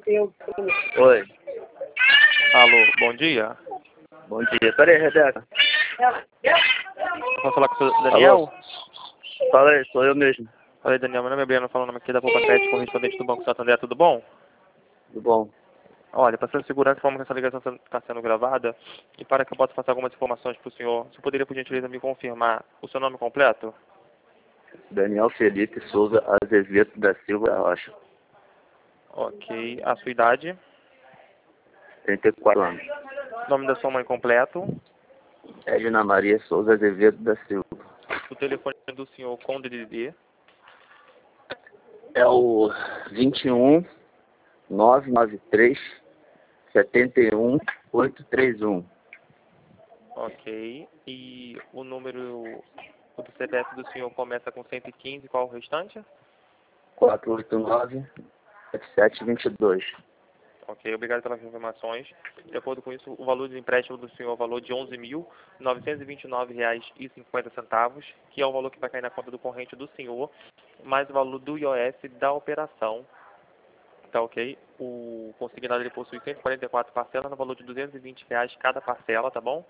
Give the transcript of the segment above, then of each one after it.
Oi, Alô, bom dia. bom dia. Peraí, Rebeca. Posso falar com o senhor Daniel? Alô? Fala aí, sou eu mesmo. Falei, Daniel, meu nome é Breno, falando aqui da Poupa Crédito, correspondente do Banco Santander, tudo bom? Tudo bom? Olha, para ser segurança, como que essa ligação está sendo gravada, e para que eu possa passar algumas informações para o senhor, você poderia, por gentileza, me confirmar o seu nome completo? Daniel Felipe Souza Azevedo da Silva Rocha, Ok. A sua idade? 34 anos. Nome da sua mãe completo? Edna Maria Souza Azevedo da Silva. O telefone do senhor com DDD? É o 21 993 71 831. Ok. E o número do CPF do senhor começa com 115, qual o restante? 489 7722. Ok, obrigado pelas informações. De acordo com isso, o valor do empréstimo do senhor é o valor de R$ 11.929,50, que é o valor que vai cair na conta do corrente do senhor, mais o valor do IOF da operação. Tá ok? O consignado ele possui 144 parcelas no valor de R$ 220 cada parcela, tá bom?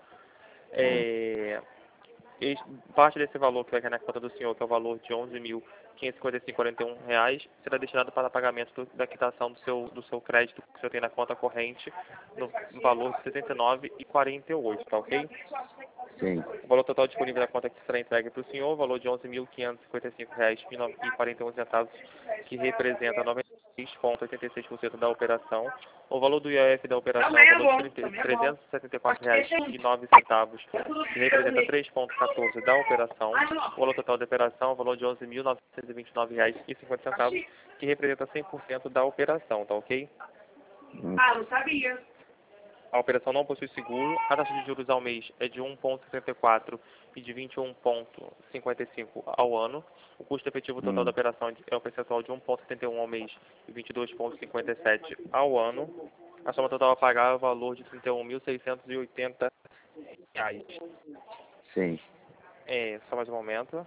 Parte desse valor que vai cair na conta do senhor, que é o valor de R$ 11.555,41, será destinado para pagamento da quitação do seu crédito que o senhor tem na conta corrente, no valor de R$ 69,48, tá ok? Sim, O valor total disponível da conta que será entregue para o senhor, o valor de R$ 11.555,41, que representa 96,86% da operação. O valor do IOF da operação é o valor de R$ 374,09, que representa 3,14% da operação. O valor total da operação é o valor de R$ 11.929,50, que representa 100% da operação, tá ok? Não sabia. A operação não possui seguro. A taxa de juros ao mês é de 1,64 e de 21,55 ao ano. O custo efetivo total da operação é o percentual de 1,71 ao mês e 22,57 ao ano. A soma total a pagar é o valor de R$ 31.680. sim. Só mais um momento.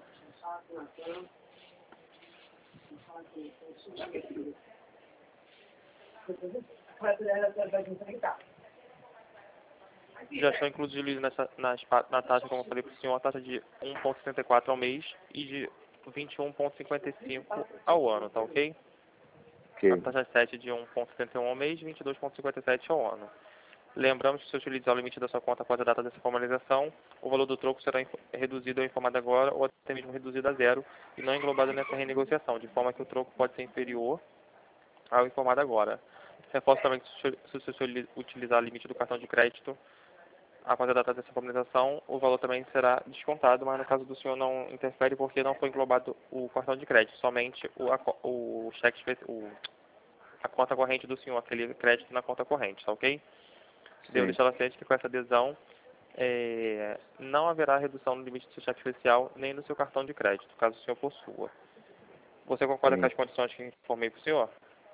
Já estão incluídos na taxa, como eu falei para o senhor, a taxa de 1,74 ao mês e de 21,55 ao ano, tá ok? A Ok. taxa 7 de 1,71 ao mês e 22,57 ao ano. Lembramos que se utilizar o limite da sua conta após a data dessa formalização, o valor do troco será reduzido ao informado agora ou até mesmo reduzido a zero e não englobado nessa renegociação, de forma que o troco pode ser inferior ao informado agora. Reforço também que se o senhor utilizar o limite do cartão de crédito após a data dessa formalização, o valor também será descontado, mas no caso do senhor não interfere porque não foi englobado o cartão de crédito, somente o cheque, a conta corrente do senhor, aquele crédito na conta corrente, tá ok? Devo deixar ela ciente que com essa adesão não haverá redução no limite do seu cheque especial nem no seu cartão de crédito, caso o senhor possua. Você concorda com as condições que informei para o senhor?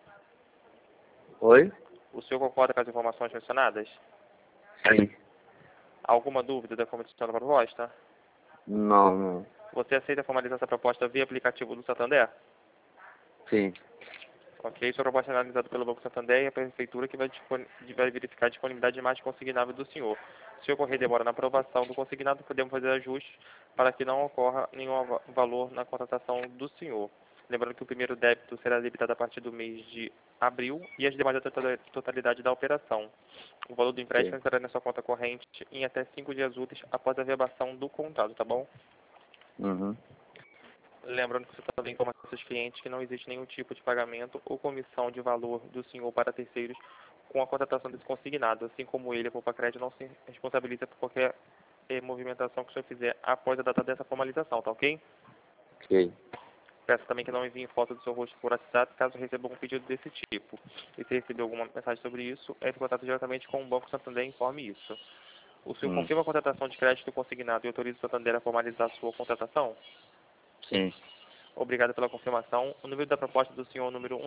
Oi? O senhor concorda com as informações mencionadas? Sim. Alguma dúvida da comissão da proposta? Não, não. Você aceita formalizar essa proposta via aplicativo do Santander? Sim. Ok, sua proposta é analisada pelo Banco Santander e a Prefeitura que vai verificar a disponibilidade de imagem consignável do senhor. Se ocorrer demora na aprovação do consignado, podemos fazer ajustes para que não ocorra nenhum valor na contratação do senhor. Lembrando que o primeiro débito será debitado a partir do mês de abril e as demais da totalidade da operação. O valor do empréstimo estará na sua conta corrente em até 5 dias úteis após a verbação do contrato, tá bom? Uhum. Lembrando que você também informa para seus clientes que não existe nenhum tipo de pagamento ou comissão de valor do senhor para terceiros com a contratação desse consignado, assim como ele, a Poupa Crédito, não se responsabiliza por qualquer movimentação que o senhor fizer após a data dessa formalização, tá ok? Ok. Peço também que não enviem foto do seu rosto por WhatsApp caso receba algum pedido desse tipo. E se receber alguma mensagem sobre isso, entre em contato diretamente com o Banco Santander e informe isso. O senhor confirma a contratação de crédito consignado e autoriza o Santander a formalizar a sua contratação? Sim. Obrigado pela confirmação. O número da proposta do senhor é o número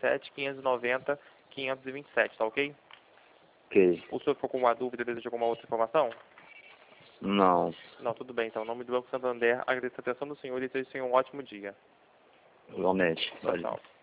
177-590-527, tá ok? Ok. O senhor ficou com uma dúvida ou deseja alguma outra informação? Não. Não, tudo bem. Então, em nome do Banco Santander, agradeço a atenção do senhor e desejo ao senhor um ótimo dia. Igualmente. Tchau, Valeu. tchau.